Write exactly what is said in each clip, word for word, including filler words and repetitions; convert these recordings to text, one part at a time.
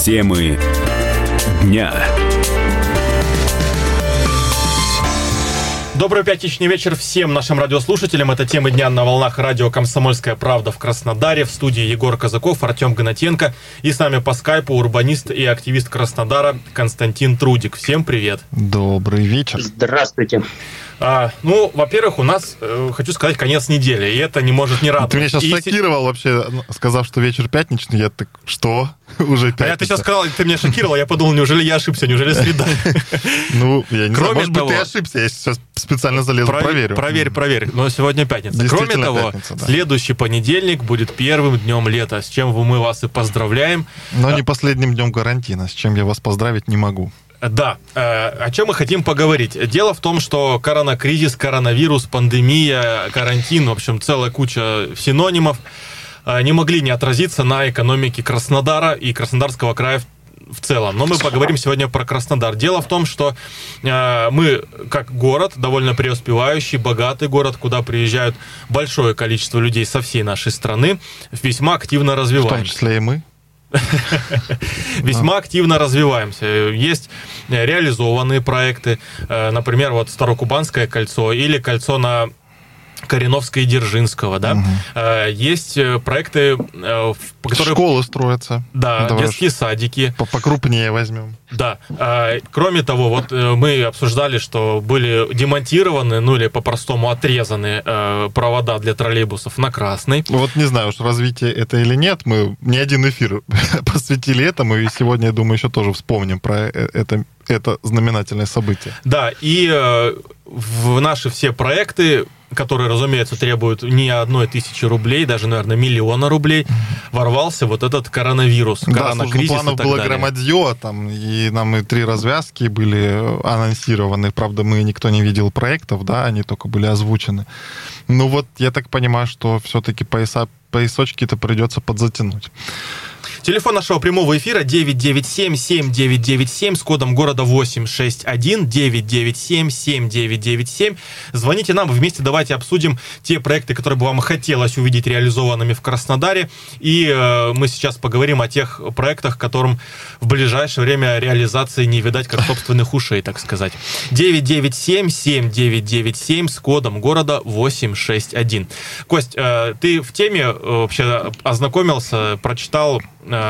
Темы дня. Добрый пятничный вечер всем нашим радиослушателям. Это темы дня на волнах радио «Комсомольская правда» в Краснодаре. В студии Егор Казаков, Артем Гнатенко. И с нами по скайпу урбанист и активист Краснодара Константин Трудик. Всем привет. Добрый вечер. Здравствуйте. А, ну, во-первых, у нас, э, хочу сказать, конец недели, и это не может не радовать. Ты меня сейчас и шокировал вообще, сказав, что вечер пятничный. Я так, что? Уже пятница. А я ты сейчас сказал, ты меня шокировал, я подумал, неужели я ошибся, неужели среда? Ну, я не знаю, может быть, того, ты ошибся, я сейчас специально залезу, проверю. Проверь, проверь, но сегодня пятница. Кроме того, пятница, да. Следующий понедельник будет первым днем лета, с чем мы вас и поздравляем. Но не последним днем карантина, с чем я вас поздравить не могу. Да, о чем мы хотим поговорить. Дело в том, что коронакризис, коронавирус, пандемия, карантин, в общем, целая куча синонимов не могли не отразиться на экономике Краснодара и Краснодарского края в целом. Но мы поговорим сегодня про Краснодар. Дело в том, что мы, как город, довольно преуспевающий, богатый город, куда приезжают большое количество людей со всей нашей страны, весьма активно развиваемся. В том числе и мы. Весьма активно развиваемся. Есть реализованные проекты, например, вот Старокубанское кольцо или кольцо на Кореновской и Дзержинского, да. Угу. Есть проекты, которые... Школы строятся. Да, Давай детские садики. Покрупнее возьмем. Да. Кроме того, вот мы обсуждали, что были демонтированы, ну или по-простому отрезаны провода для троллейбусов на Красной. Вот не знаю уж, развитие это или нет. Мы не один эфир посвятили этому, и сегодня, я думаю, еще тоже вспомним про это, это знаменательное событие. Да, и в наши все проекты, которые, разумеется, требуют не одной тысячи рублей, даже, наверное, миллиона рублей, ворвался вот этот коронавирус. Да, нужно планов было громадье, там, и нам и три развязки были анонсированы. Правда, мы никто не видел проектов, да, они только были озвучены. Ну вот, я так понимаю, что все-таки пояса, поясочки-то придется подзатянуть. Телефон нашего прямого эфира девять девять семь семь девять девять семь с кодом города восемь шесть один девять девять семь семь девять девять семь. Звоните нам, вместе давайте обсудим те проекты, которые бы вам хотелось увидеть реализованными в Краснодаре. И э, мы сейчас поговорим о тех проектах, которым в ближайшее время реализации не видать, как собственных ушей, так сказать. девять девять семь семь девять девять семь с кодом города восемь шесть один. Кость, э, ты в теме э, вообще ознакомился, прочитал?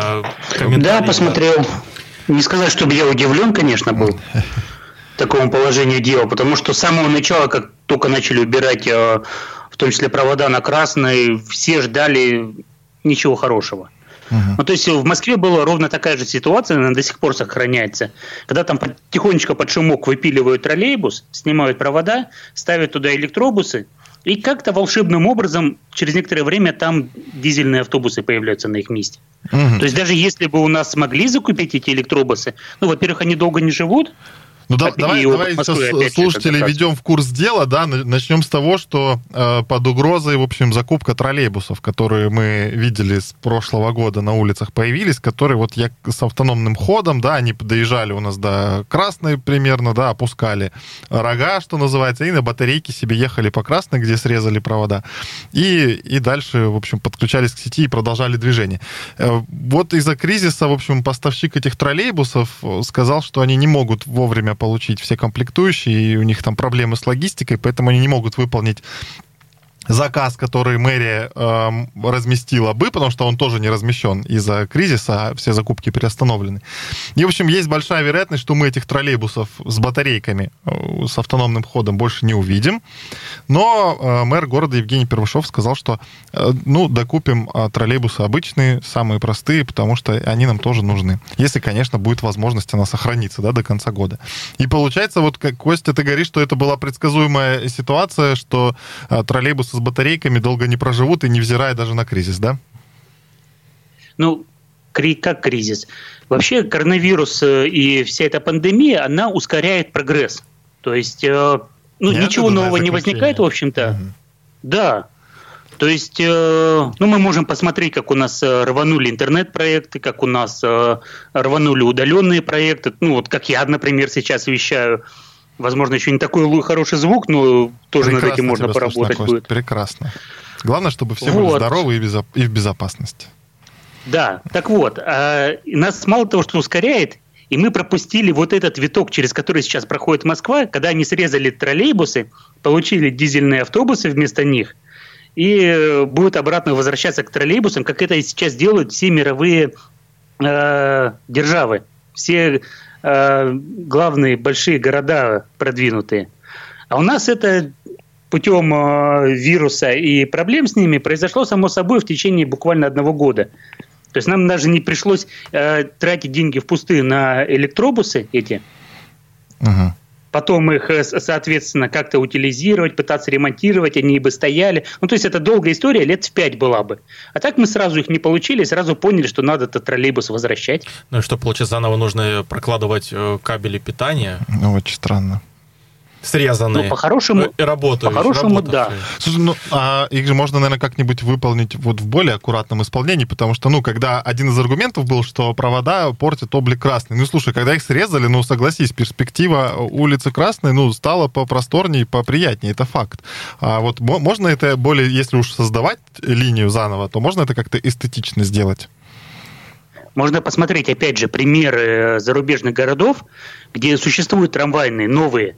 Да, посмотрел. Не сказать, чтобы я удивлен, конечно, был такому положению дела, потому что с самого начала, как только начали убирать, в том числе провода на Красной, все ждали ничего хорошего. Uh-huh. Ну, то есть в Москве была ровно такая же ситуация, она до сих пор сохраняется, когда там тихонечко под шумок выпиливают троллейбус, снимают провода, ставят туда электробусы, и как-то волшебным образом через некоторое время там дизельные автобусы появляются на их месте. Угу. То есть даже если бы у нас смогли закупить эти электробусы, ну, во-первых, они долго не живут. Ну, да, давай, давай сейчас слушателей ведем в курс дела, да, начнем с того, что э, под угрозой, в общем, закупка троллейбусов, которые мы видели с прошлого года на улицах появились, которые вот я, с автономным ходом, да, они доезжали у нас до Красной примерно, да, опускали рога, что называется, и на батарейке себе ехали по Красной, где срезали провода, и, и дальше, в общем, подключались к сети и продолжали движение. Э, вот из-за кризиса, в общем, поставщик этих троллейбусов сказал, что они не могут вовремя получить все комплектующие, и у них там проблемы с логистикой, поэтому они не могут выполнить заказ, который мэрия э, разместила бы, потому что он тоже не размещен из-за кризиса, а все закупки приостановлены. И, в общем, есть большая вероятность, что мы этих троллейбусов с батарейками, э, с автономным ходом больше не увидим. Но э, мэр города Евгений Первышов сказал, что э, ну, докупим э, троллейбусы обычные, самые простые, потому что они нам тоже нужны. Если, конечно, будет возможность она сохраниться, да, до конца года. И получается, вот, как Костя, ты говоришь, что это была предсказуемая ситуация, что э, троллейбусы с батарейками долго не проживут и невзирая даже на кризис, да? Ну, как кризис? Вообще коронавирус и вся эта пандемия, она ускоряет прогресс. То есть, ну, ничего нового не возникает, в общем-то. Угу. Да. То есть, ну, мы можем посмотреть, как у нас рванули интернет-проекты, как у нас рванули удаленные проекты. Ну, вот как я, например, сейчас вещаю. Возможно, еще не такой хороший звук, но тоже прекрасно над этим можно поработать слышно, будет. Прекрасно. Главное, чтобы все вот были здоровы и, безо... и в безопасности. Да, так вот, э, нас мало того, что ускоряет, и мы пропустили вот этот виток, через который сейчас проходит Москва, когда они срезали троллейбусы, получили дизельные автобусы вместо них, и будут обратно возвращаться к троллейбусам, как это сейчас делают все мировые э, державы, все э, главные большие города продвинутые. А у нас это путем э, вируса и проблем с ними произошло само собой в течение буквально одного года. То есть нам даже не пришлось э, тратить деньги впустую на электробусы эти, угу. потом их, соответственно, как-то утилизировать, пытаться ремонтировать, они бы стояли. Ну, то есть это долгая история, лет в пять была бы. А так мы сразу их не получили, сразу поняли, что надо этот троллейбус возвращать. Ну и что, получается, заново нужно прокладывать кабели питания? Ну, очень странно. Срезанные. Ну, по-хорошему, работают, по-хорошему, работают. да. Слушай, ну, а их же можно, наверное, как-нибудь выполнить вот в более аккуратном исполнении, потому что, ну, когда один из аргументов был, что провода портят облик Красной. Ну, слушай, когда их срезали, ну, согласись, перспектива улицы Красной, ну, стала попросторнее, поприятнее, это факт. А вот можно это более, если уж создавать линию заново, то можно это как-то эстетично сделать? Можно посмотреть, опять же, примеры зарубежных городов, где существуют трамвайные новые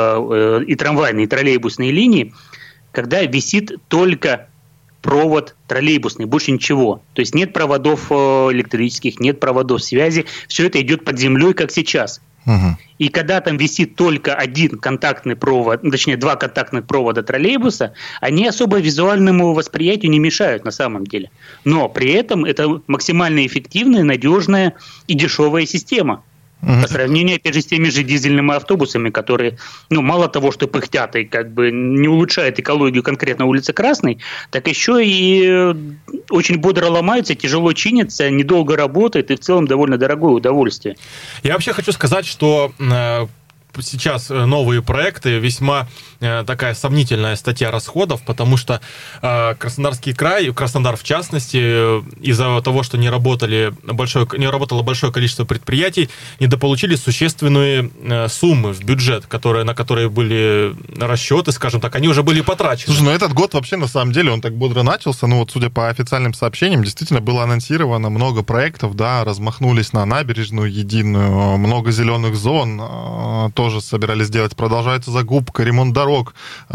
и трамвайные, и троллейбусные линии, когда висит только провод троллейбусный, больше ничего. То есть нет проводов электрических, нет проводов связи, все это идет под землей, как сейчас. Угу. И когда там висит только один контактный провод, точнее, два контактных провода троллейбуса, они особо визуальному восприятию не мешают на самом деле. Но при этом это максимально эффективная, надежная и дешевая система. Mm-hmm. По сравнению, опять же, с теми же дизельными автобусами, которые, ну, мало того, что пыхтят и как бы не улучшают экологию конкретно улицы Красной, так еще и очень бодро ломаются, тяжело чинятся, недолго работают и в целом довольно дорогое удовольствие. Я вообще хочу сказать, что э, сейчас новые проекты весьма э, такая сомнительная статья расходов, потому что э, Краснодарский край, Краснодар в частности, э, из-за того, что не, работали большое, не работало большое количество предприятий, недополучили существенные э, суммы в бюджет, которые, на которые были расчеты, скажем так, они уже были потрачены. Слушай, ну этот год вообще, на самом деле, он так бодро начался, ну вот судя по официальным сообщениям, действительно было анонсировано много проектов, да, размахнулись на набережную единую, много зеленых зон, э, тоже собирались делать, продолжается закупка, ремонт дорог.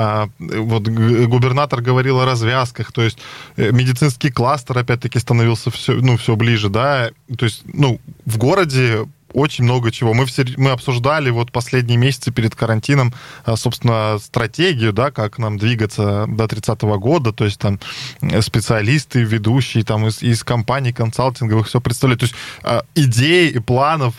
Вот губернатор говорил о развязках, то есть медицинский кластер опять-таки становился все, ну, все ближе, да, то есть, ну, в городе очень много чего. Мы, все, мы обсуждали вот последние месяцы перед карантином, собственно, стратегию, да, как нам двигаться до тридцатого года, то есть там специалисты, ведущие там из, из компаний консалтинговых все представляют. То есть идей и планов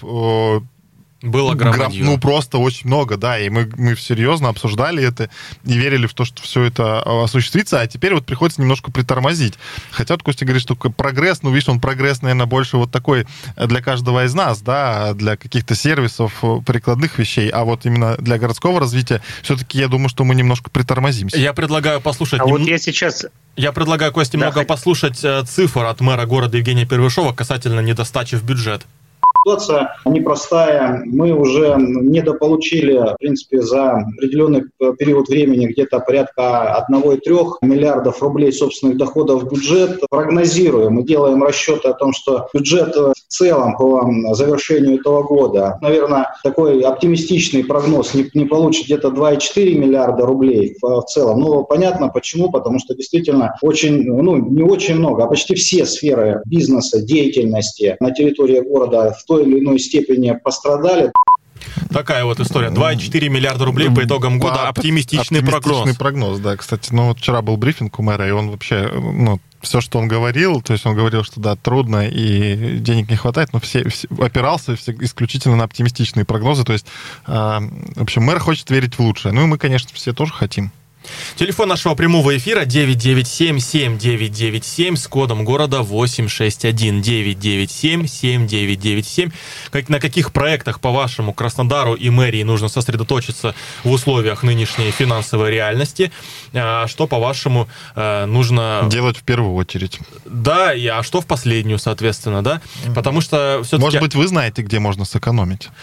было громадье. Ну, просто очень много, да, и мы, мы серьезно обсуждали это и верили в то, что все это осуществится, а теперь вот приходится немножко притормозить. Хотя вот Костя говорит, что прогресс, ну, видишь, он прогресс, наверное, больше вот такой для каждого из нас, да, для каких-то сервисов, прикладных вещей, а вот именно для городского развития все-таки я думаю, что мы немножко притормозимся. Я предлагаю послушать... А нем... вот я сейчас... Я предлагаю, Костя, да, немного хоть... послушать цифр от мэра города Евгения Первышова касательно недостачи в бюджет. Ситуация непростая. Мы уже недополучили, в принципе, за определенный период времени где-то порядка одного целых трёх миллиардов рублей собственных доходов в бюджет. Прогнозируем и делаем расчеты о том, что бюджет в целом по завершению этого года, наверное, такой оптимистичный прогноз не, не получит где-то два целых четыре миллиарда рублей в, в целом. Ну, понятно почему, потому что действительно очень, ну, не очень много, а почти все сферы бизнеса, деятельности на территории города в той или иной степени пострадали. Такая вот история. два целых четыре миллиарда рублей по итогам года. Да, оптимистичный, оптимистичный прогноз. прогноз, да. Кстати, ну вот вчера был брифинг у мэра, и он вообще, ну, все, что он говорил, то есть он говорил, что да, трудно и денег не хватает, но все, все опирался все исключительно на оптимистичные прогнозы. То есть, э, в общем, мэр хочет верить в лучшее. Ну и мы, конечно, все тоже хотим. Телефон нашего прямого эфира девять девять семь семь девять девять семь с кодом города восемь шесть один девять девять семь семь девять девять семь. Как, на каких проектах, по-вашему, Краснодару и мэрии нужно сосредоточиться в условиях нынешней финансовой реальности? А что, по-вашему, нужно... делать в первую очередь. Да, и, а что в последнюю, соответственно, да? Потому что все-таки... Может быть, вы знаете, где можно сэкономить?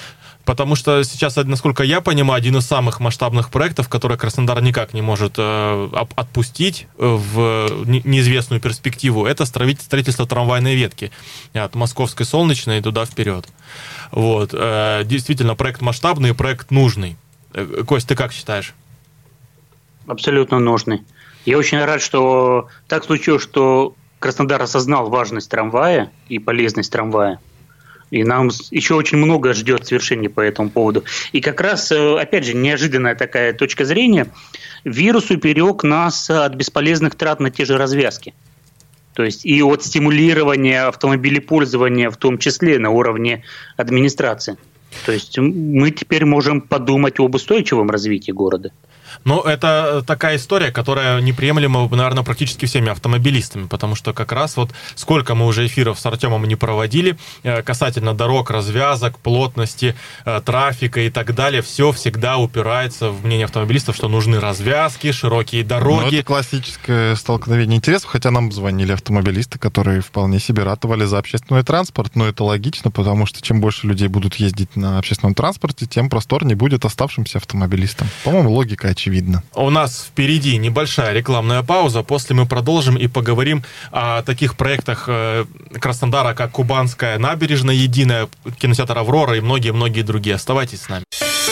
Потому что сейчас, насколько я понимаю, один из самых масштабных проектов, который Краснодар никак не может э, отпустить в неизвестную перспективу, это строительство трамвайной ветки от Московской Солнечной туда вперед. Вот. Э, действительно, проект масштабный, проект нужный. Э, Кость, ты как считаешь? Абсолютно нужный. Я очень рад, что так случилось, что Краснодар осознал важность трамвая и полезность трамвая. И нам еще очень много ждет свершений по этому поводу. И как раз, опять же, неожиданная такая точка зрения. Вирус уберег нас от бесполезных трат на те же развязки. То есть и от стимулирования автомобилепользования, в том числе на уровне администрации. То есть мы теперь можем подумать об устойчивом развитии города. Ну, это такая история, которая неприемлема, наверное, практически всеми автомобилистами, потому что как раз вот сколько мы уже эфиров с Артемом не проводили касательно дорог, развязок, плотности, трафика и так далее, все всегда упирается в мнение автомобилистов, что нужны развязки, широкие дороги. Ну, это классическое столкновение интересов, хотя нам звонили автомобилисты, которые вполне себе ратовали за общественный транспорт, но это логично, потому что чем больше людей будут ездить на общественном транспорте, тем просторнее будет оставшимся автомобилистам. По-моему, логика очевидна. Видно. У нас впереди небольшая рекламная пауза. После мы продолжим и поговорим о таких проектах Краснодара, как Кубанская набережная единая, кинотеатр «Аврора» и многие-многие другие. Оставайтесь с нами.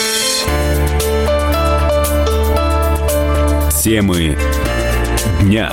Темы дня.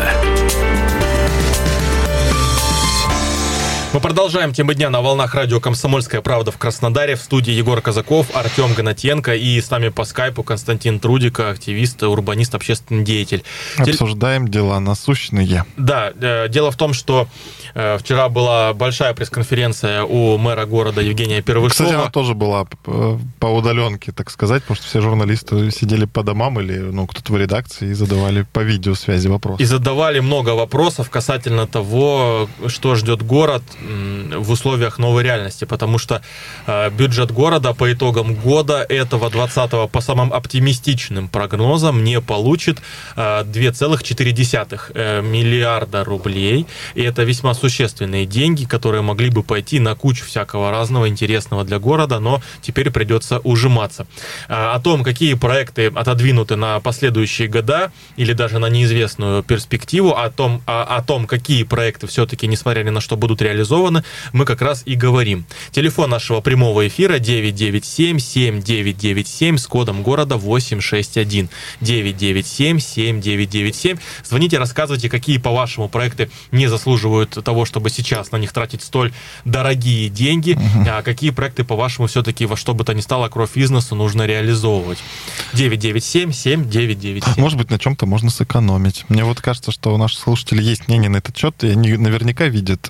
Мы продолжаем темы дня на волнах радио «Комсомольская правда» в Краснодаре. В студии Егор Казаков, Артем Гнатенко и с нами по скайпу Константин Трудико, активист, урбанист, общественный деятель. Обсуждаем дела насущные. Да, дело в том, что вчера была большая пресс-конференция у мэра города Евгения Первышова. Кстати, она тоже была по удаленке, так сказать, потому что все журналисты сидели по домам или ну, кто-то в редакции и задавали по видеосвязи вопросы. И задавали много вопросов касательно того, что ждет город в условиях новой реальности, потому что э, бюджет города по итогам года этого двадцатого по самым оптимистичным прогнозам не получит э, два целых четыре десятых миллиарда рублей, и это весьма существенные деньги, которые могли бы пойти на кучу всякого разного интересного для города, но теперь придется ужиматься. Э, о том, какие проекты отодвинуты на последующие года или даже на неизвестную перспективу, о том, о, о том какие проекты все-таки, несмотря ни на что, будут реализованы, мы как раз и говорим. Телефон нашего прямого эфира девять девять семь семь девять девять семь с кодом города восемь шесть один. девять девять семь семь девять девять семь. Звоните, рассказывайте, какие, по-вашему, проекты не заслуживают того, чтобы сейчас на них тратить столь дорогие деньги, угу. а какие проекты, по-вашему, все-таки во что бы то ни стало кровь бизнесу нужно реализовывать. девять девять семь семь девять девять семь. Может быть, на чем-то можно сэкономить. Мне вот кажется, что у наших слушателей есть мнение на этот счет, и они наверняка видят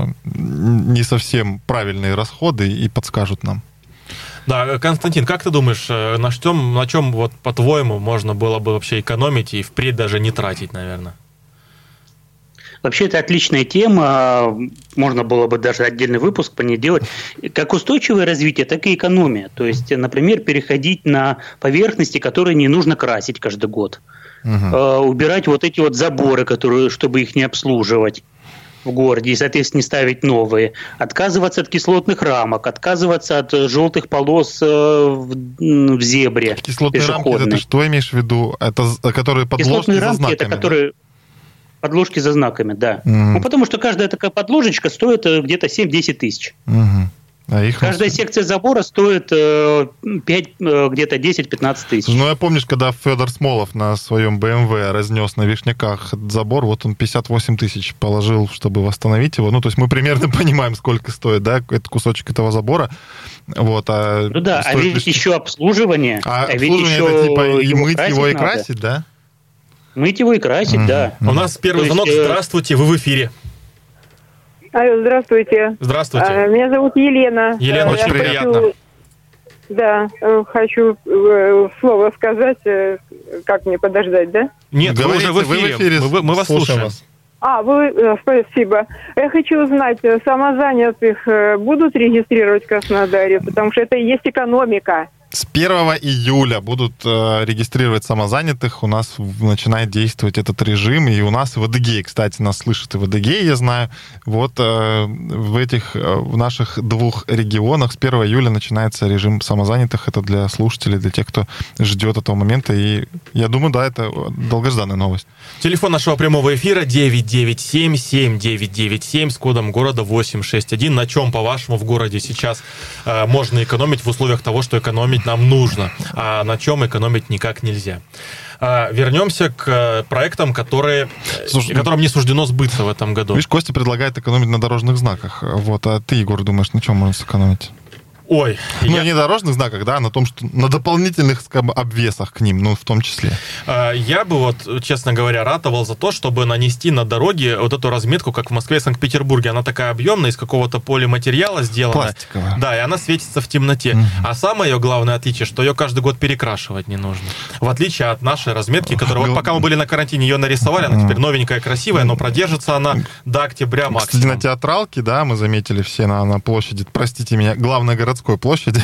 не совсем правильные расходы и подскажут нам. Да, Константин, как ты думаешь, на чем, на чем вот, по-твоему, можно было бы вообще экономить и впредь даже не тратить, наверное? Вообще, это отличная тема, можно было бы даже отдельный выпуск по ней делать. Как устойчивое развитие, так и экономия. То есть, например, переходить на поверхности, которые не нужно красить каждый год. Угу. Убирать вот эти вот заборы, которые, чтобы их не обслуживать в городе и, соответственно, не ставить новые. Отказываться от кислотных рамок, отказываться от желтых полос в, в зебре. Кислотные пешеходной. Рамки, это что имеешь в виду? Это которые подложки за знаками? Рамки, это которые... Да? Подложки за знаками, да. Угу. Ну, потому что каждая такая подложечка стоит где-то семь-десять тысяч. Угу. А их Каждая нас... секция забора стоит э, пять, э, где-то десять-пятнадцать тысяч. Ну, я помню, когда Федор Смолов на своем бэ эм вэ разнес на Вишняках забор, вот он пятьдесят восемь тысяч положил, чтобы восстановить его. Ну, то есть мы примерно понимаем, сколько стоит, да, этот кусочек этого забора. Вот, а ну да, а ведь лишь... еще обслуживание. А, а обслуживание ведь еще это типа и мыть его и надо. красить, да? Мыть его и красить, mm-hmm. да. У нас первый звонок. Есть... Здравствуйте, вы в эфире. Алло, здравствуйте. Здравствуйте. А, меня зовут Елена. Елена, очень Я приятно. Хочу, да, хочу слово сказать, как мне подождать, да? Нет, говорите, вы уже в эфире. В эфире. Мы, мы вас слушаем. Вас. А, вы, спасибо. Я хочу узнать, самозанятых будут регистрировать в Краснодаре, потому что это и есть экономика. С первого июля будут э, регистрировать самозанятых. У нас в, начинает действовать этот режим. И у нас и в Адыгее, кстати, нас слышит и в Адыгее, я знаю. Вот э, в этих, э, в наших двух регионах с первого июля начинается режим самозанятых. Это для слушателей, для тех, кто ждет этого момента. И я думаю, да, это долгожданная новость. Телефон нашего прямого эфира девять девять семь семь девять девять семь с кодом города восемь шесть один. На чем, по-вашему, в городе сейчас э, можно экономить в условиях того, что экономить нам нужно, а на чем экономить никак нельзя? Э, вернемся к проектам, которые, Слушай, которым не суждено сбыться в этом году. Видишь, Костя предлагает экономить на дорожных знаках. Вот, а ты, Егор, думаешь, на чем можно сэкономить? Ой. Ну, я... не дорожных знаках, да, а на том, что на дополнительных, скажем, обвесах к ним, ну, в том числе. Я бы вот, честно говоря, ратовал за то, чтобы нанести на дороге вот эту разметку, как в Москве и Санкт-Петербурге. Она такая объемная, из какого-то полиматериала сделана. Пластиковая. Да, и она светится в темноте. Угу. А самое ее главное отличие, что ее каждый год перекрашивать не нужно. В отличие от нашей разметки, которая, вот пока мы были на карантине, ее нарисовали, она теперь новенькая, красивая, но продержится она до октября максимум. Кстати, на Театралке, да, мы заметили все на, на площади, простите меня, главной городской площади,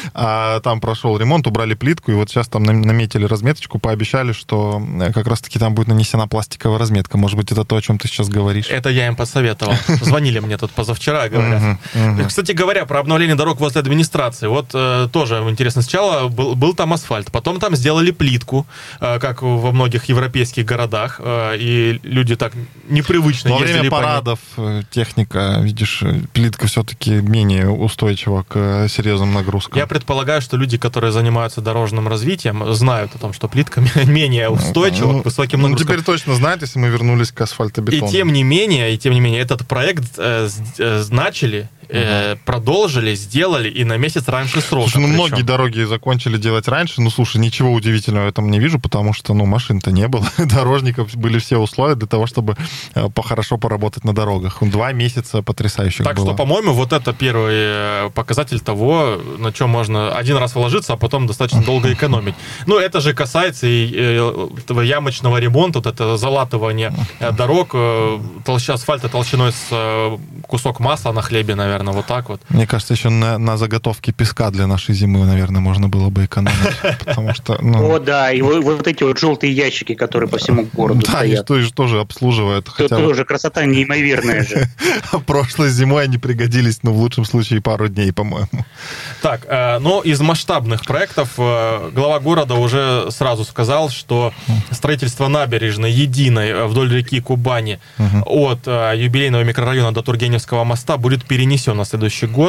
а там прошел ремонт, убрали плитку, и вот сейчас там наметили разметочку, пообещали, что как раз-таки там будет нанесена пластиковая разметка. Может быть, это то, о чем ты сейчас говоришь? Это я им посоветовал. Звонили мне тут позавчера, говорят. Uh-huh, uh-huh. Кстати говоря, про обновление дорог возле администрации. Вот э, тоже интересно. Сначала был, был там асфальт, потом там сделали плитку, э, как во многих европейских городах, э, и люди так непривычно Во ездили. Во время парадов по техника, видишь, плитка все-таки менее устойчива к серьезным нагрузкам. Я предполагаю, что люди, которые занимаются дорожным развитием, знают о том, что плитка менее устойчива ну, к высоким нагрузкам. Ну, теперь точно знают, если мы вернулись к асфальтобетону. И тем не менее, и тем не менее, этот проект э, э, начали, э, uh-huh. продолжили, сделали и на месяц раньше срока. Слушай, ну, причем. многие дороги закончили делать раньше. Ну, слушай, ничего удивительного в этом не вижу, потому что, ну, машин-то не было. Дорожников были все условия для того, чтобы э, хорошо поработать на дорогах. Два месяца потрясающих так было. Так что, по-моему, вот это первый показатель того, на чем можно один раз вложиться, а потом достаточно долго экономить. Ну, это же касается и этого ямочного ремонта, вот это залатывание дорог, толща асфальта толщиной с кусок масла на хлебе, наверное, вот так вот. Мне кажется, еще на, на заготовке песка для нашей зимы, наверное, можно было бы экономить, потому что... Ну... О, да, и вот, вот эти вот желтые ящики, которые по всему городу да, стоят. Да, и тоже обслуживают. Это хотя... тоже красота неимоверная же. Прошлой зимой они пригодились, ну, в лучшем случае, пару дней, по-моему. Так, но из масштабных проектов глава города уже сразу сказал, что строительство набережной единой вдоль реки Кубани uh-huh. от юбилейного микрорайона до Тургеневского моста будет перенесен на следующий год,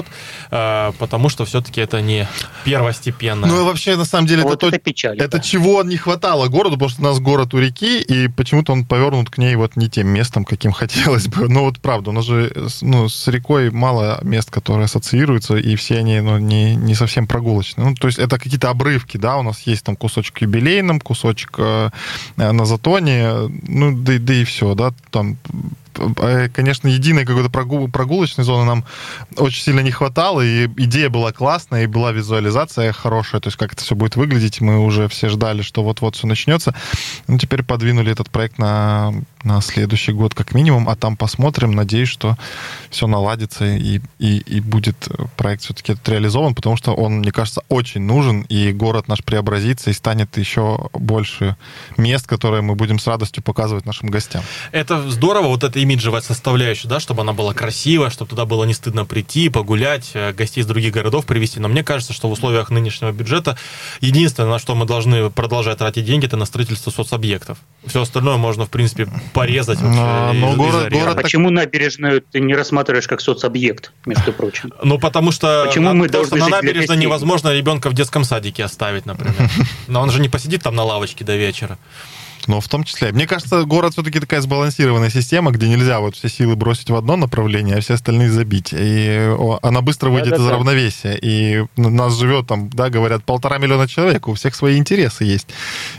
потому что все-таки это не первостепенно. Ну и вообще, на самом деле, вот это, это, печаль, это да. чего не хватало городу, потому что у нас город у реки, и почему-то он повернут к ней вот не тем местом, каким хотелось бы. Ну вот правда, у нас же ну, с рекой мало мест, которые ассоциируются, и все они ну, не, не совсем прогулочные. Ну, то есть это какие-то обрывки, да, у нас есть там кусочек в юбилейном, кусочек э, на Затоне, ну да, да и все, да, там... Конечно, единой какой-то прогул, прогулочной зоны нам очень сильно не хватало, и идея была классная, и была визуализация хорошая, то есть как это все будет выглядеть, мы уже все ждали, что вот-вот все начнется. Ну, теперь подвинули этот проект на, на следующий год как минимум, а там посмотрим, надеюсь, что все наладится, и, и, и будет проект все-таки реализован, потому что он, мне кажется, очень нужен, и город наш преобразится, и станет еще больше мест, которые мы будем с радостью показывать нашим гостям. Это здорово, вот это имиджевая составляющая, да, чтобы она была красивая, чтобы туда было не стыдно прийти, погулять, гостей из других городов привезти. Но мне кажется, что в условиях нынешнего бюджета единственное, на что мы должны продолжать тратить деньги, это на строительство соцобъектов. Все остальное можно, в принципе, порезать. Но, из, но из город, город... А почему набережную ты не рассматриваешь как соцобъект, между прочим? Ну, потому что, почему мы потому что на набережной для невозможно ребенка в детском садике оставить, например. Но он же не посидит там на лавочке до вечера. Но в том числе. Мне кажется, город все-таки такая сбалансированная система, где нельзя вот все силы бросить в одно направление, а все остальные забить. И она быстро выйдет да, да, из да. равновесия. И нас живет там, да, говорят, полтора миллиона человек, у всех свои интересы есть.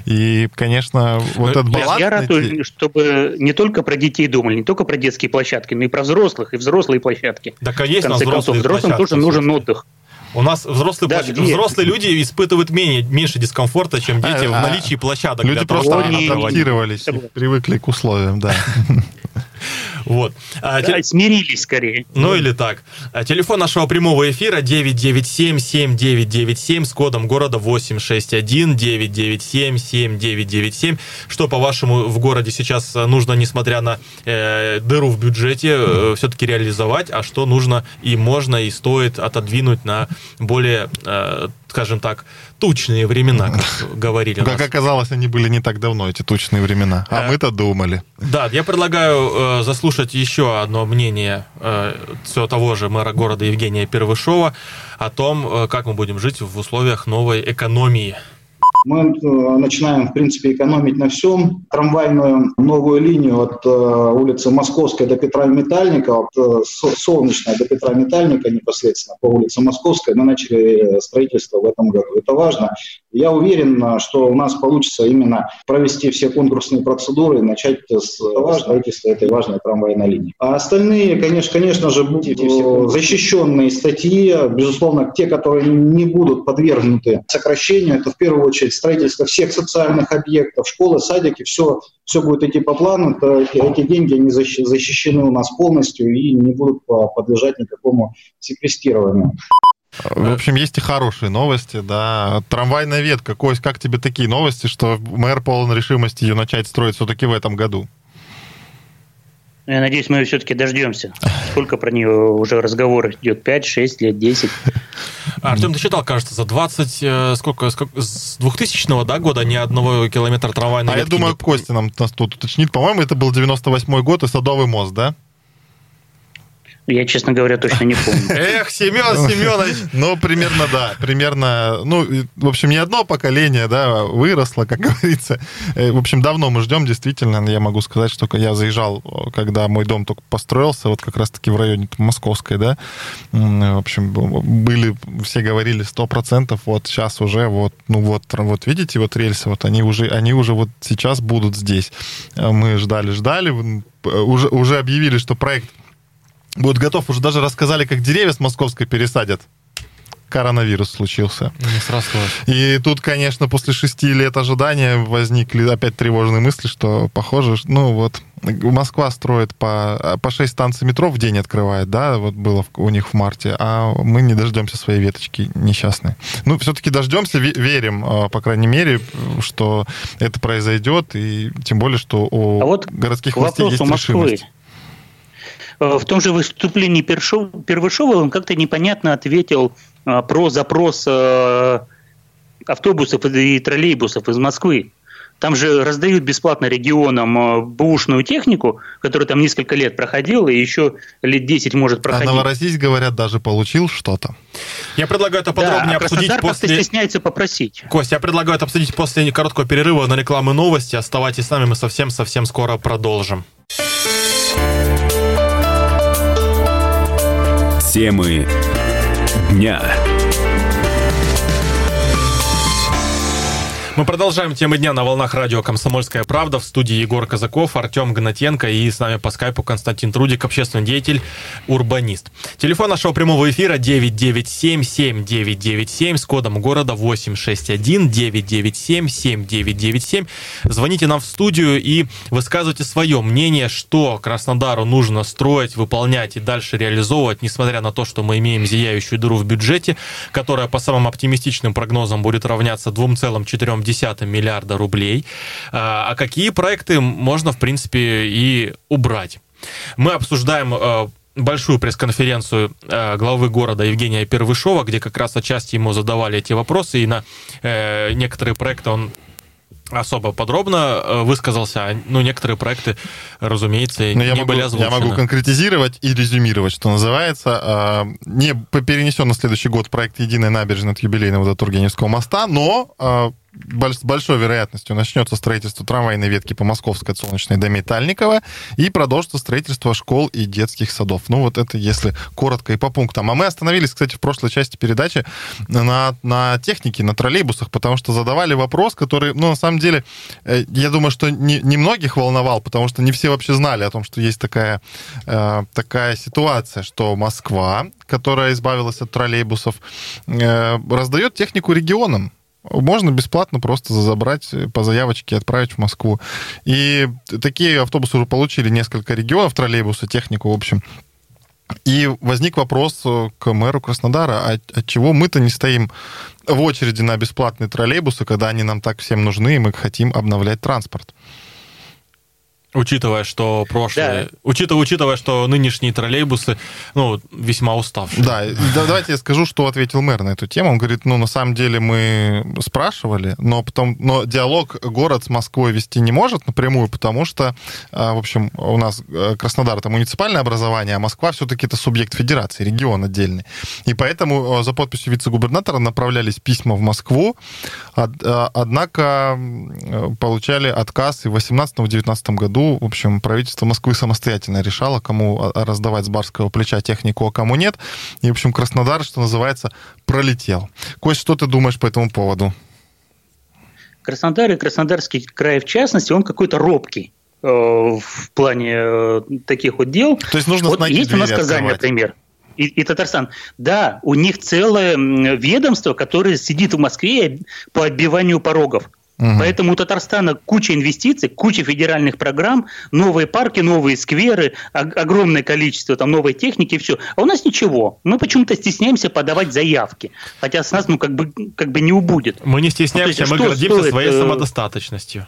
И, конечно, вот но этот баланс... Я рад, чтобы не только про детей думали, не только про детские площадки, но и про взрослых, и взрослые площадки. Да, конечно, в конце концов, взрослым тоже нужен отдых. У нас взрослые, да, площадки, взрослые люди испытывают менее, меньше дискомфорта, чем дети а, в наличии площадок. Люди просто адаптировались, привыкли к условиям, да. Вот. А, да, те... Смирились скорее. Ну или так. Телефон нашего прямого эфира девять девять семь семь девять девять семь с кодом города восемь шесть один девять девять семь семь девять девять семь. Что, по-вашему, в городе сейчас нужно, несмотря на э, дыру в бюджете, э, все-таки реализовать, а что нужно и можно, и стоит отодвинуть на более, э, скажем так, тучные времена, как говорили. Как оказалось, они были не так давно, эти тучные времена. А э, мы-то думали. Да, я предлагаю э, заслушать еще одно мнение э, все того же мэра города Евгения Первышова о том, э, как мы будем жить в условиях новой экономии. Мы начинаем, в принципе, экономить на всем. Трамвайную новую линию от э, улицы Московской до Петра Метальника, от э, Солнечной до Петра Метальника непосредственно по улице Московской мы начали строительство в этом году. Это важно. Я уверен, что у нас получится именно провести все конкурсные процедуры и начать с строительства этой важной трамвайной линии. А остальные, конечно, конечно же, будут защищенные статьи, безусловно, те, которые не будут подвергнуты сокращению. Это в первую очередь строительство всех социальных объектов, школы, садики, все, все будет идти по плану. Это, эти деньги они защищены у нас полностью и не будут подлежать никакому секвестированию. В общем, есть и хорошие новости, да. Трамвайная ветка. Кость, как тебе такие новости, что мэр полон решимости ее начать строить все-таки в этом году? Я надеюсь, мы ее все-таки дождемся. Сколько про нее уже разговор идет? пять, шесть лет, десять? Артем, ты считал, кажется, за двадцать, сколько, сколько с двухтысячного да, года ни одного километра трамвайной а ветки? А я думаю, нет. Костя нам нас тут уточнит. По-моему, это был девяносто восьмой год и Садовый мост, да? Я, честно говоря, точно не помню. Эх, Семен Семенович! Ну, примерно, да. Примерно, ну, в общем, не одно поколение, да, выросло, как говорится. В общем, давно мы ждем, действительно. Я могу сказать, что я заезжал, когда мой дом только построился, вот как раз-таки в районе Московской, да. В общем, были, все говорили сто процентов, вот сейчас уже, вот, ну, вот, вот видите, вот рельсы, вот они уже, они уже вот сейчас будут здесь. Мы ждали-ждали, уже, уже объявили, что проект будет готов, уже даже рассказали, как деревья с Московской пересадят. Коронавирус случился. Не срослось. И тут, конечно, после шести лет ожидания возникли опять тревожные мысли, что, похоже, ну вот, Москва строит по, по шесть станций метро в день открывает, да, вот было у них в марте, а мы не дождемся своей веточки несчастной. Ну, все-таки дождемся, верим, по крайней мере, что это произойдет, и тем более, что у а вот городских властей есть решимость. В том же выступлении Первышова он как-то непонятно ответил про запрос автобусов и троллейбусов из Москвы. Там же раздают бесплатно регионам бэушную технику, которая там несколько лет проходила и еще лет десять может проходить. А Новороссийск, говорят, даже получил что-то. Я предлагаю это подробнее да, а обсудить после... после... стесняется попросить. Кость, я предлагаю это обсудить после короткого перерыва на рекламу и новости. Оставайтесь с нами, мы совсем-совсем скоро продолжим. Темы дня. Мы продолжаем темы дня на волнах радио «Комсомольская правда». В студии Егор Казаков, Артем Гнатенко и с нами по скайпу Константин Трудик, общественный деятель, урбанист. Телефон нашего прямого эфира девять девять семь семь девять девять семь с кодом города восемь шесть один девять девять семь семь девять девять семь. Звоните нам в студию и высказывайте свое мнение, что Краснодару нужно строить, выполнять и дальше реализовывать, несмотря на то, что мы имеем зияющую дыру в бюджете, которая по самым оптимистичным прогнозам будет равняться два целых четыре десятых миллиарда рублей. А какие проекты можно, в принципе, и убрать? Мы обсуждаем большую пресс-конференцию главы города Евгения Первышова, где как раз отчасти ему задавали эти вопросы, и на некоторые проекты он особо подробно высказался, ну, некоторые проекты, разумеется, Но не я были могу, озвучены. Я могу конкретизировать и резюмировать, что называется. Не перенесен на следующий год проект «Единая набережная» от юбилейного до Тургеневского моста, но с большой вероятностью начнется строительство трамвайной ветки по Московской от Солнечной до Метальникова и продолжится строительство школ и детских садов. Ну, вот это если коротко и по пунктам. А мы остановились, кстати, в прошлой части передачи на, на технике, на троллейбусах, потому что задавали вопрос, который, ну, на самом деле, я думаю, что не, не многих волновал, потому что не все вообще знали о том, что есть такая, э, такая ситуация, что Москва, которая избавилась от троллейбусов, э, раздает технику регионам. можно бесплатно просто забрать по заявочке и отправить в Москву. И такие автобусы уже получили несколько регионов, троллейбусы, технику, в общем. И возник вопрос к мэру Краснодара, а отчего мы-то не стоим в очереди на бесплатные троллейбусы, когда они нам так всем нужны, и мы хотим обновлять транспорт? Учитывая, что прошлые... Да. Учитывая, учитывая, что нынешние троллейбусы, ну, весьма уставшие. Да, да, давайте я скажу, что ответил мэр на эту тему. Он говорит, ну, на самом деле мы спрашивали, но потом... Но диалог город с Москвой вести не может напрямую, потому что, в общем, у нас Краснодар — это муниципальное образование, а Москва все-таки это субъект федерации, регион отдельный. И поэтому за подписью вице-губернатора направлялись письма в Москву, однако получали отказ и в восемнадцатом-девятнадцатом году. В общем, правительство Москвы самостоятельно решало, кому раздавать с барского плеча технику, а кому нет. И, в общем, Краснодар, что называется, пролетел. Кость, что ты думаешь по этому поводу? Краснодар и Краснодарский край, в частности, он какой-то робкий э, в плане э, таких вот дел. То есть нужно вот есть у нас Казань, например, и, и Татарстан. Да, у них целое ведомство, которое сидит в Москве по отбиванию порогов. Угу. Поэтому у Татарстана куча инвестиций, куча федеральных программ, новые парки, новые скверы, огромное количество там новой техники и все. А у нас ничего. Мы почему-то стесняемся подавать заявки. Хотя с нас ну как бы, как бы не убудет. Мы не стесняемся, ну, мы гордимся стоит, своей самодостаточностью.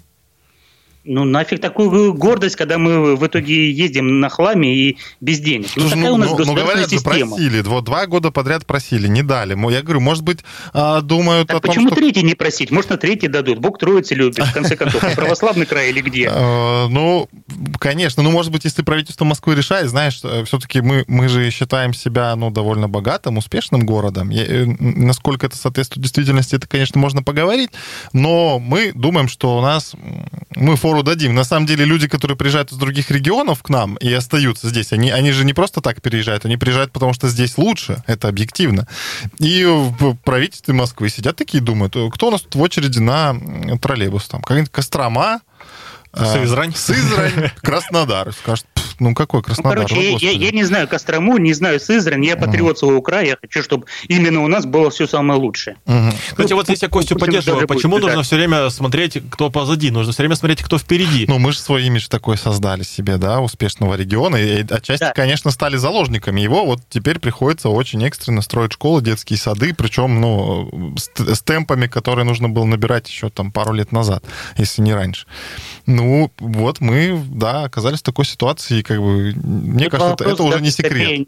Ну, нафиг такую гордость, когда мы в итоге ездим на хламе и без денег. Ну, Слушай, такая ну, у нас ну, государственная говорят, система. Просили, вот два года подряд просили, не дали. Я говорю, может быть, думают так о том, почему что... третий не просить? Может, на третий дадут. Бог Троицы любит, в конце концов. Православный край или где? Ну, конечно. Ну, может быть, если правительство Москвы решает, знаешь, все-таки мы, мы же считаем себя, ну, довольно богатым, успешным городом. Я, насколько это соответствует действительности, это, конечно, можно поговорить, но мы думаем, что у нас... Мы фору дадим. На самом деле, люди, которые приезжают из других регионов к нам и остаются здесь, они, они же не просто так переезжают, они приезжают, потому что здесь лучше, это объективно. И в правительстве Москвы сидят такие, думают, кто у нас тут в очереди на троллейбус? Там какая-нибудь Кострома, Сызрань. Сызрань, Краснодар. Скажут, ну какой Краснодар? Ну, короче, ну, я, я не знаю Кострому, не знаю Сызрань, я патриот своего края, я хочу, чтобы именно у нас было все самое лучшее. Угу. Кстати, ну, вот здесь я Костю поддерживаю. Почему будет, нужно да. все время смотреть, кто позади? Нужно все время смотреть, кто впереди. Ну, мы же свой имидж такой создали себе, да, успешного региона, и отчасти, да. конечно, стали заложниками его. Вот теперь приходится очень экстренно строить школы, детские сады, причем, ну, с, с темпами, которые нужно было набирать еще там пару лет назад, если не раньше. Ну, вот мы, да, оказались в такой ситуации, как бы, мне это кажется, это, это уже не секрет.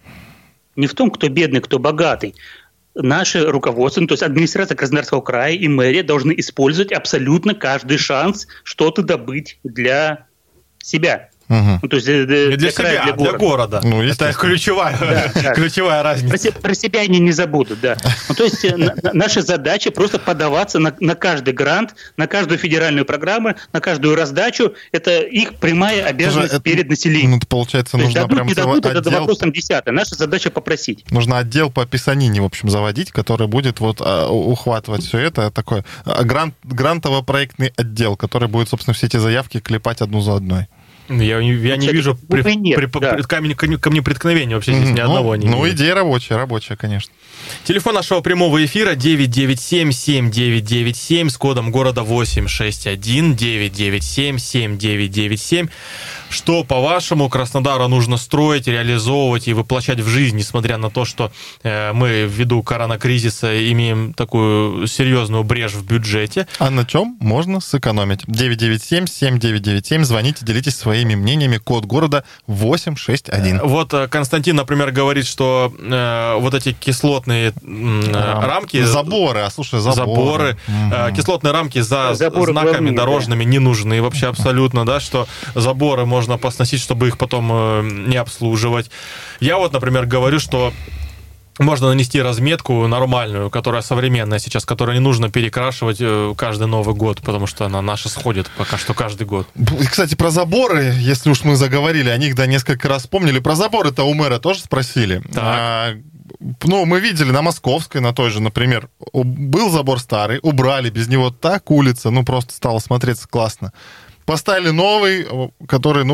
Не в том, кто бедный, кто богатый. Наше руководство, ну, то есть администрация Краснодарского края и мэрия должны использовать абсолютно каждый шанс что-то добыть для себя. Угу. Ну, то есть для, для, для себя, для города. Для города. Ну, это ключевая, да, да. ключевая разница. Про, про себя они не забудут, да. Ну, то есть на, наша задача просто подаваться на, на каждый грант, на каждую федеральную программу, на каждую раздачу. Это их прямая обязанность это, перед населением. Ну, это, получается, то нужно дадут, прям не дадут, отдел... это вопрос там десятый. Наша задача попросить. Нужно отдел по писанине, в общем, заводить, который будет вот ухватывать все это. Такой грант, грантово-проектный отдел, который будет, собственно, все эти заявки клепать одну за одной. Я, я не вижу при, нет, при, да. при, камень, камни преткновения вообще здесь mm-hmm. ни одного ну, не Ну, вижу. Идея рабочая, рабочая, конечно. Телефон нашего прямого эфира девять девять семь семь девять девять семь с кодом города восемь шесть один девять девять семь семь девять девять семь. Что, по-вашему, Краснодару нужно строить, реализовывать и воплощать в жизнь, несмотря на то, что э, мы ввиду коронакризиса имеем такую серьезную брешь в бюджете? А на чем можно сэкономить? девять девять семь семь девять девять семь. Звоните, делитесь своими мнениями. Код города восемь шесть один. Вот Константин, например, говорит, что э, вот эти кислотные э, а, рамки... Заборы, а слушай, заборы. Заборы. Э, угу. Кислотные рамки за заборы знаками главные, дорожными да. не нужны вообще абсолютно, да, что заборы можно можно посносить, чтобы их потом э, не обслуживать. Я вот, например, говорю, что можно нанести разметку нормальную, которая современная сейчас, которую не нужно перекрашивать э, каждый Новый год, потому что она наша сходит пока что каждый год. Кстати, про заборы, если уж мы заговорили, о них, да, несколько раз вспомнили. Про заборы-то у мэра тоже спросили. А, ну, мы видели на Московской, на той же, например, был забор старый, убрали, без него так улица, ну, просто стало смотреться классно. Поставили новый, который, ну,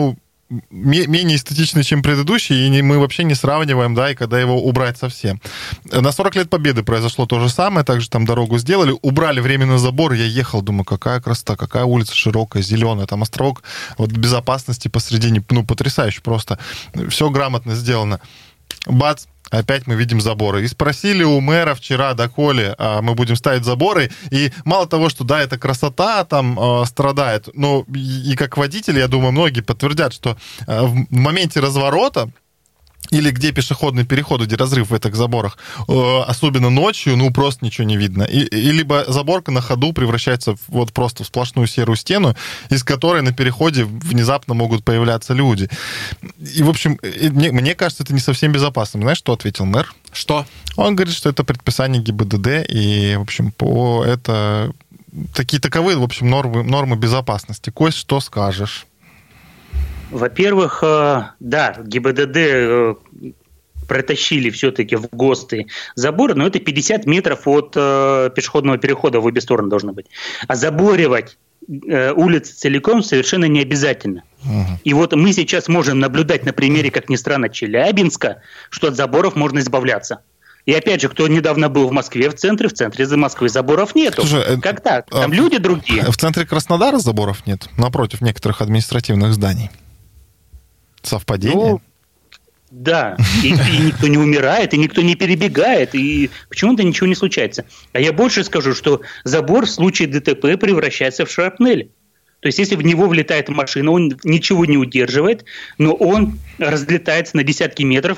менее эстетичный, чем предыдущий, и мы вообще не сравниваем, да, и когда его убрать совсем. На сорок лет Победы произошло то же самое, также там дорогу сделали, убрали временный забор, я ехал, думаю, какая красота, какая улица широкая, зеленая, там островок вот, безопасности посредине, ну, потрясающе просто. Все грамотно сделано. Бац, опять мы видим заборы. И спросили у мэра вчера, доколе а, мы будем ставить заборы. И мало того, что, да, эта красота там э, страдает, но и, и как водители, я думаю, многие подтвердят, что э, в моменте разворота или где пешеходный переход, где разрыв в этих заборах, особенно ночью, ну, просто ничего не видно. И, и либо заборка на ходу превращается в, вот просто в сплошную серую стену, из которой на переходе внезапно могут появляться люди. И, в общем, мне, мне кажется, это не совсем безопасно. Знаешь, что ответил мэр? Что? Он говорит, что это предписание ГИБДД, и, в общем, по это такие таковы, в общем, нормы, нормы безопасности. Кость, что скажешь? Во-первых, да, ГИБДД протащили все-таки в ГОСТы заборы, но это пятьдесят метров от пешеходного перехода в обе стороны должно быть. А заборивать улицы целиком совершенно не обязательно. Угу. И вот мы сейчас можем наблюдать на примере, как ни странно, Челябинска, что от заборов можно избавляться. И опять же, кто недавно был в Москве, в центре, в центре за Москвы заборов нету. Слушай, как так? Там а, люди другие. В центре Краснодара заборов нет, напротив некоторых административных зданий. Совпадение? Ну, да, и, и никто не умирает, и никто не перебегает, и почему-то ничего не случается. А я больше скажу, что забор в случае ДТП превращается в шрапнель. То есть, если в него влетает машина, он ничего не удерживает, но он разлетается на десятки метров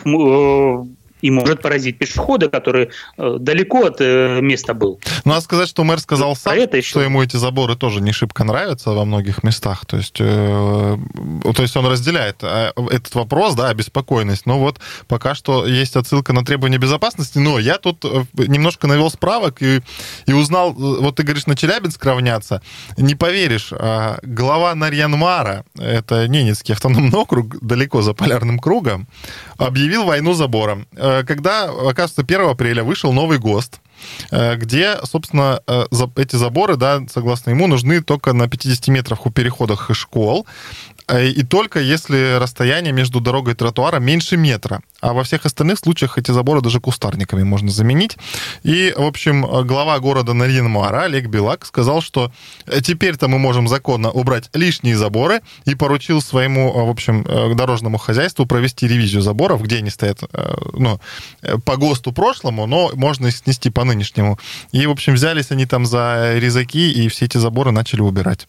и может поразить пешехода, который э, далеко от э, места был. Ну, надо сказать, что мэр сказал сам, это что ему эти заборы тоже не шибко нравятся во многих местах. То есть, э, то есть он разделяет этот вопрос, да, обеспокоенность. Но вот пока что есть отсылка на требования безопасности. Но я тут немножко навел справок и, и узнал, вот ты говоришь, на Челябинск равняться. Не поверишь, глава Нарьян-Мара, это Ненецкий автономный округ, далеко за полярным кругом, объявил войну заборам. Когда, оказывается, первого апреля вышел новый ГОСТ, где, собственно, эти заборы, да, согласно ему, нужны только на пятидесяти метрах у переходов и школ, и только если расстояние между дорогой и тротуаром меньше метра. А во всех остальных случаях эти заборы даже кустарниками можно заменить. И, в общем, глава города Нарьян-Мара Олег Белак сказал, что теперь-то мы можем законно убрать лишние заборы, и поручил своему, в общем, дорожному хозяйству провести ревизию заборов, где они стоят, ну, по ГОСТу прошлому, но можно снести по нынешнему. И, в общем, взялись они там за резаки, и все эти заборы начали убирать.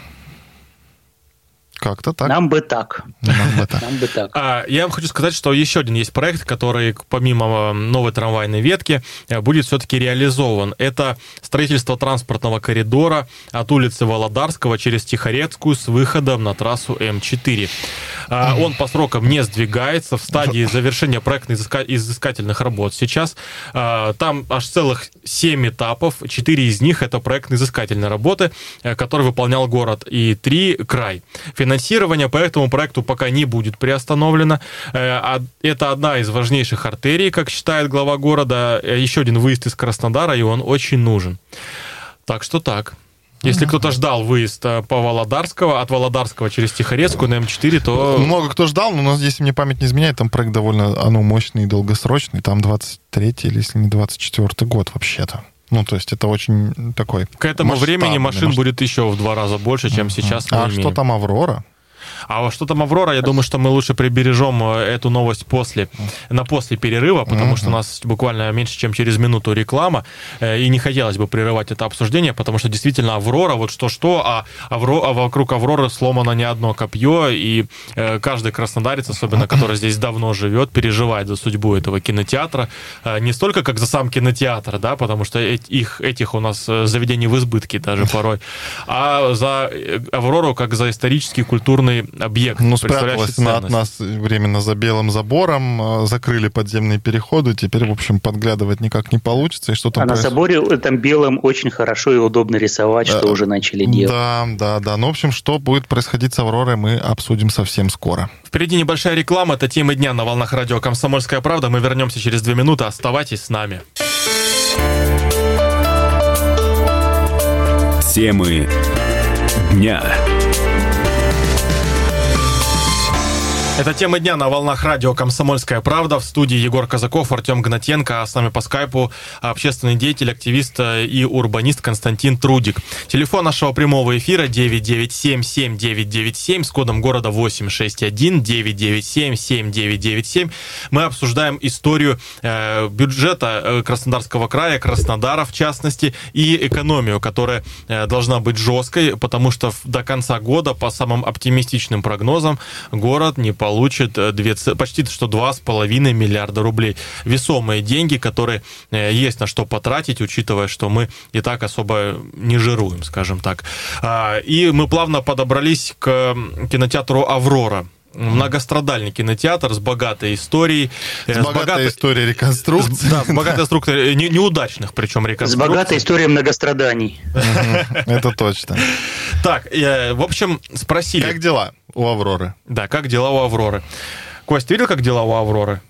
Как-то так. Нам бы так. Нам бы так. Нам бы так. А, я вам хочу сказать, что еще один есть проект, который помимо новой трамвайной ветки будет все-таки реализован. Это строительство транспортного коридора от улицы Володарского через Тихорецкую с выходом на трассу эм четыре. А, он по срокам не сдвигается, в стадии завершения проектно-изыскательных работ сейчас. А, там аж целых семь этапов, четыре из них это проектно-изыскательные работы, которые выполнял город, и три край. Финансирование по этому проекту пока не будет приостановлено. Это одна из важнейших артерий, как считает глава города. Еще один выезд из Краснодара, и он очень нужен. Так что так. Если кто-то ждал выезд по Володарского, от Володарского через Тихорецкую на эм четыре, то... Много кто ждал, но у нас, если мне память не изменяет, там проект довольно оно мощный и долгосрочный. Там двадцать третий или, если не двадцать четвёртый год вообще-то. Ну, то есть это очень такой... К этому времени машин может... будет еще в два раза больше, чем сейчас. А что имеем. Там «Аврора»? А что там «Аврора», я думаю, что мы лучше прибережем эту новость после, на после перерыва, потому uh-huh. что у нас буквально меньше, чем через минуту реклама, и не хотелось бы прерывать это обсуждение, потому что действительно «Аврора», вот что-что, а, Авро, а вокруг «Авроры» сломано не одно копье, и каждый краснодарец, особенно который здесь давно живет, переживает за судьбу этого кинотеатра, не столько как за сам кинотеатр, да, потому что их, этих у нас заведений в избытке даже порой, а за «Аврору» как за исторический, культурный объект. Ну, спряталась она от нас временно за белым забором, закрыли подземные переходы, теперь, в общем, подглядывать никак не получится. И что там а происходит? На заборе там белым очень хорошо и удобно рисовать, что да, уже начали делать. Да, да, да. Ну, в общем, что будет происходить с «Авророй», мы обсудим совсем скоро. Впереди небольшая реклама, это темы дня на волнах радио «Комсомольская правда». Мы вернемся через две минуты, оставайтесь с нами. Темы дня. Это тема дня на волнах радио «Комсомольская правда». В студии Егор Казаков, Артем Гнатенко, а с нами по скайпу общественный деятель, активист и урбанист Константин Трудик. Телефон нашего прямого эфира девять девять семь семь девять девять семь с кодом города восемь шесть один девять девять семь семь девять девять семь. Мы обсуждаем историю э, бюджета Краснодарского края, Краснодара в частности, и экономию, которая э, должна быть жесткой, потому что до конца года, по самым оптимистичным прогнозам, город не получит получит две, почти что два с половиной миллиарда рублей. Весомые деньги, которые есть на что потратить, учитывая, что мы и так особо не жируем, скажем так. И мы плавно подобрались к кинотеатру «Аврора». Многострадальный кинотеатр с богатой историей. С, с богатой богатой историей реконструкции. Да, с богатой историей, не, неудачных причем реконструкций. С богатой историей многостраданий. Это точно. Так, в общем, спросили... Как дела у «Авроры»? Да, как дела у «Авроры». Кость, видел, как дела у «Авроры»?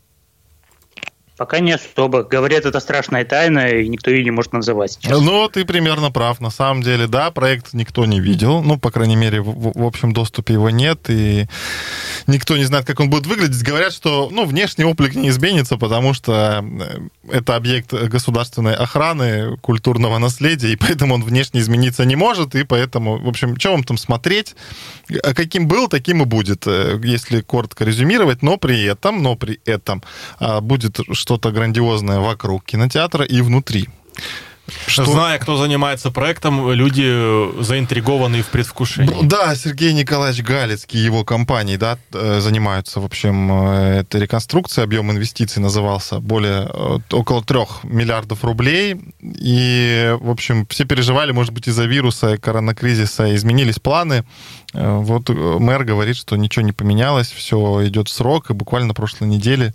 Пока не особо. Говорят, это страшная тайна, и никто ее не может называть сейчас. Ну, ты примерно прав. На самом деле, да, проект никто не видел. Ну, по крайней мере, в, в общем доступе его нет, и никто не знает, как он будет выглядеть. Говорят, что, ну, внешний облик не изменится, потому что это объект государственной охраны, культурного наследия, и поэтому он внешне измениться не может, и поэтому, в общем, что вам там смотреть? Каким был, таким и будет, если коротко резюмировать, но при этом, но при этом будет что-то грандиозное вокруг кинотеатра и внутри. Что... Зная, кто занимается проектом, люди заинтригованы в предвкушении. Да, Сергей Николаевич Галицкий и его компании, да, занимаются, в общем, этой реконструкцией. Объем инвестиций назывался более, около трех миллиардов рублей. И, в общем, все переживали, может быть, из-за вируса и коронакризиса изменились планы. Вот мэр говорит, что ничего не поменялось, все идет в срок, и буквально на прошлой неделе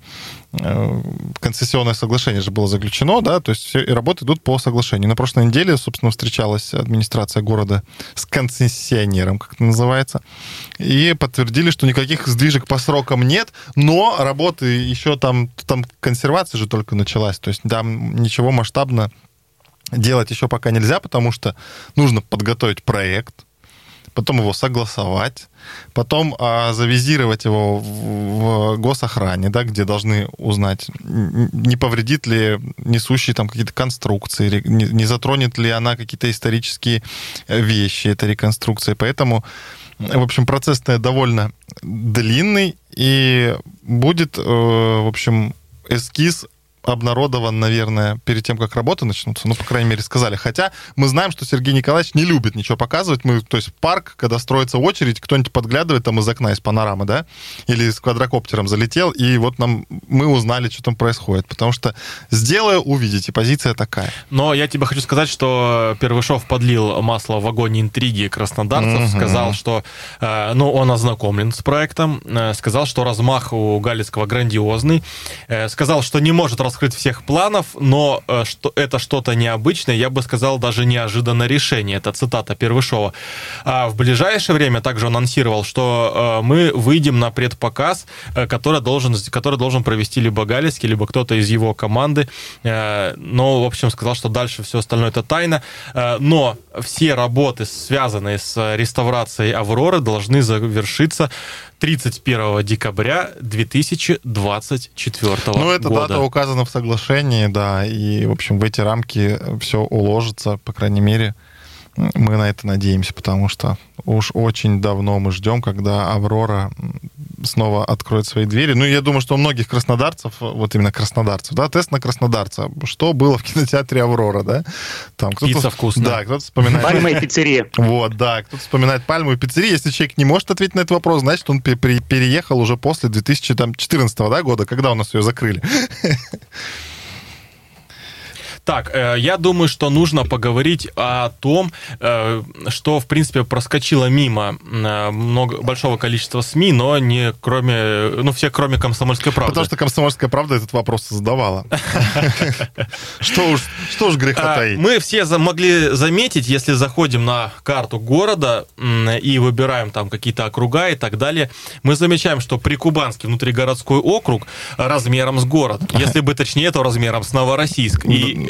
концессионное соглашение же было заключено, да, то есть все работы идут по соглашению. На прошлой неделе, собственно, встречалась администрация города с концессионером, как это называется, и подтвердили, что никаких сдвижек по срокам нет, но работы еще там, там консервация же только началась, то есть там ничего масштабно делать еще пока нельзя, потому что нужно подготовить проект, потом его согласовать, потом а, завизировать его в, в госохране, да, где должны узнать, не повредит ли несущие там какие-то конструкции, не, не затронет ли она какие-то исторические вещи, эта реконструкция. Поэтому, в общем, процесс довольно длинный, и будет, в общем, эскиз обнародован, наверное, перед тем, как работы начнутся. Ну, по крайней мере, сказали. Хотя мы знаем, что Сергей Николаевич не любит ничего показывать. Мы, то есть парк, когда строится очередь, кто-нибудь подглядывает там из окна, из панорамы, да, или с квадрокоптером залетел, и вот нам мы узнали, что там происходит. Потому что сделаю, увидите. Позиция такая. Но я тебе хочу сказать, что Первышов подлил масло в огонь интриги краснодарцев, угу. Сказал, что э, ну, он ознакомлен с проектом, э, сказал, что размах у Галицкого грандиозный, э, сказал, что не может раскрыть всех планов, но э, что это что-то необычное, я бы сказал, даже неожиданное решение. Это цитата Первышова. А в ближайшее время также анонсировал, что э, мы выйдем на предпоказ, э, который, должен, который должен провести либо Галицкий, либо кто-то из его команды. Э, но, в общем, сказал, что дальше все остальное это тайна. Э, но все работы, связанные с реставрацией «Авроры», должны завершиться тридцать первого декабря две тысячи двадцать четвёртого года. Ну, эта дата указана в соглашении, да, и, в общем, в эти рамки все уложится, по крайней мере, мы на это надеемся, потому что уж очень давно мы ждем, когда «Аврора» снова откроет свои двери. Ну, я думаю, что у многих краснодарцев, вот именно краснодарцев, да, тест на краснодарца. Что было в кинотеатре «Аврора», да? Там кто-то, пицца вкусная. Да, кто-то вспоминает... Пальма и пиццерия. Вот, да, кто-то вспоминает «Пальму» и пиццерию. Если человек не может ответить на этот вопрос, значит, он переехал уже после две тысячи четырнадцатого да, года, когда у нас ее закрыли. Так, я думаю, что нужно поговорить о том, что, в принципе, проскочило мимо много, большого количества СМИ, но не кроме, ну, все кроме «Комсомольской правды». Потому что «Комсомольская правда» этот вопрос задавала. Что уж, что уж греха таить. Мы все могли заметить, если заходим на карту города и выбираем там какие-то округа и так далее, мы замечаем, что Прикубанский внутригородской округ размером с город. Если бы точнее, то размером с Новороссийск. И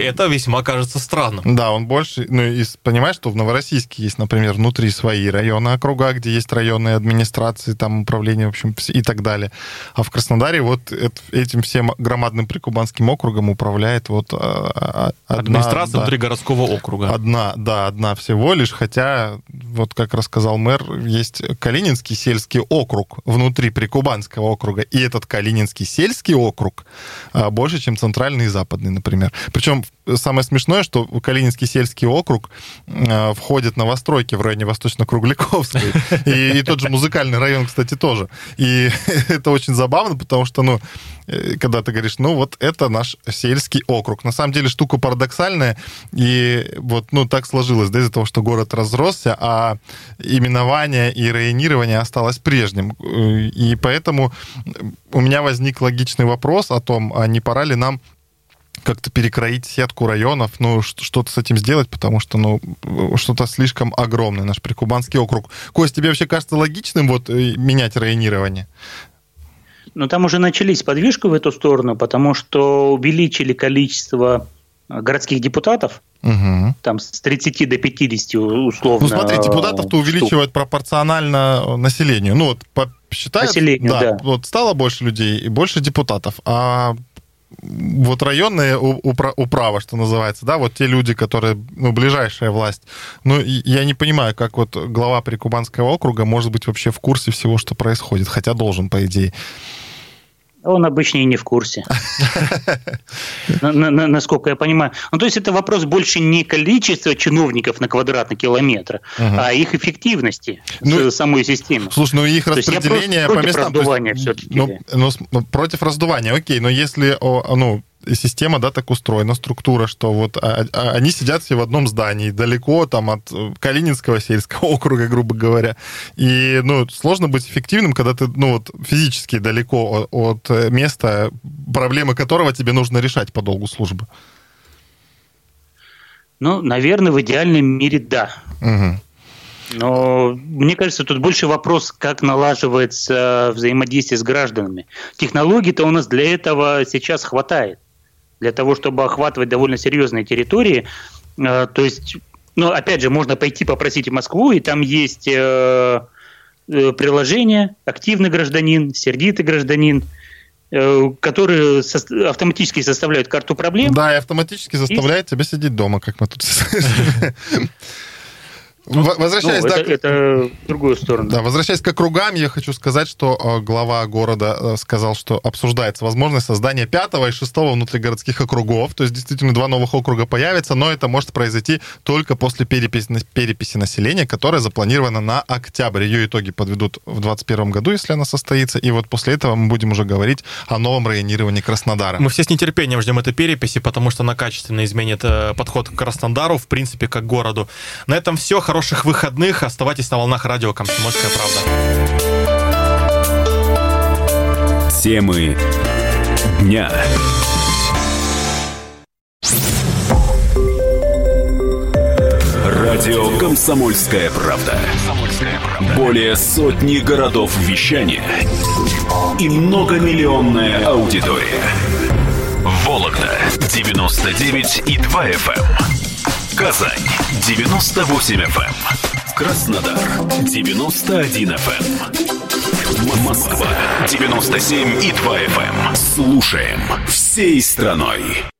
это весьма кажется странным. Да, он больше... Ну, и понимаешь, что в Новороссийске есть, например, внутри свои районы округа, где есть районные администрации, там управление, в общем, и так далее. А в Краснодаре вот этим всем громадным прикубанским округом управляет вот одна... Администрация да, внутри городского округа. Одна, да, одна всего лишь, хотя, вот как рассказал мэр, есть Калининский сельский округ внутри Прикубанского округа, и этот Калининский сельский округ больше, чем центральный и западный, например. Причем самое смешное, что Калининский сельский округ входит новостройки в районе Восточно-Кругляковской, и, и тот же музыкальный район, кстати, тоже. И это очень забавно, потому что, ну, когда ты говоришь, ну, вот это наш сельский округ. На самом деле штука парадоксальная, и вот, ну, так сложилось, да, из-за того, что город разросся, а именование и районирование осталось прежним. И поэтому у меня возник логичный вопрос о том, а не пора ли нам как-то перекроить сетку районов, ну, что-то с этим сделать, потому что, ну, что-то слишком огромное, наш Прикубанский округ. Кость, тебе вообще кажется логичным вот менять районирование? Ну, там уже начались подвижки в эту сторону, потому что увеличили количество городских депутатов, угу. там с тридцати до пятидесяти условно. Ну, смотри, депутатов-то увеличивают пропорционально населению. Ну, вот посчитают, населению, да, да. Вот стало больше людей и больше депутатов, а вот районные управы, что называется, да, вот те люди, которые, ну, ближайшая власть, ну, я не понимаю, как вот глава Прикубанского округа может быть вообще в курсе всего, что происходит, хотя должен, по идее. Он обычно и не в курсе, насколько я понимаю. Ну, то есть это вопрос больше не количества чиновников на квадратный километр, а их эффективности самой системы. Слушай, ну их распределение по местам... Против раздувания все-таки. Против раздувания, окей, но если, ну, система, да, так устроена, структура, что вот а, а, они сидят все в одном здании, далеко там от Калининского сельского округа, грубо говоря. И, ну, сложно быть эффективным, когда ты, ну, вот физически далеко от, от места, проблемы которого тебе нужно решать по долгу службы. Ну, наверное, в идеальном мире да. Угу. Но мне кажется, тут больше вопрос, как налаживается взаимодействие с гражданами. Технологий-то у нас для этого сейчас хватает. Для того, чтобы охватывать довольно серьезные территории. То есть, ну, опять же, можно пойти попросить в Москву, и там есть приложение «Активный гражданин», «Сердитый гражданин», которые со- автоматически составляют карту проблем. Да, и автоматически заставляет и... тебя сидеть дома, как мы тут... Возвращаясь, ну, да, это, это в другую сторону. Да, возвращаясь к округам, я хочу сказать, что глава города сказал, что обсуждается возможность создания пятого и шестого внутригородских округов. То есть, действительно, два новых округа появятся, но это может произойти только после переписи, переписи населения, которая запланирована на октябрь. Ее итоги подведут в двадцать первом году, если она состоится. И вот после этого мы будем уже говорить о новом районировании Краснодара. Мы все с нетерпением ждем этой переписи, потому что она качественно изменит подход к Краснодару, в принципе, как к городу. На этом все. Хороших выходных. Оставайтесь на волнах радио «Комсомольская правда». Темы дня. Радио «Комсомольская правда». Более сотни городов вещания и многомиллионная аудитория. Вологда девяносто девять и два эф эм. Казань девяносто восемь эф эм, Краснодар девяносто один эф эм, Москва девяносто семь и два эф эм. Слушаем всей страной.